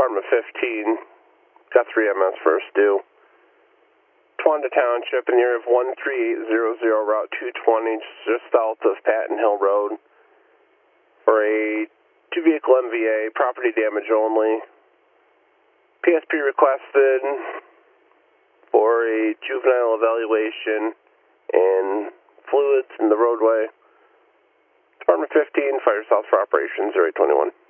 Department 15, got 3 MS first due. Towanda Township in the area of 13800, Route 220, just south of Patton Hill Road, for a 2-vehicle MVA, property damage only. PSP requested for a juvenile evaluation and fluids in the roadway. Department 15, fire south for operations 0821.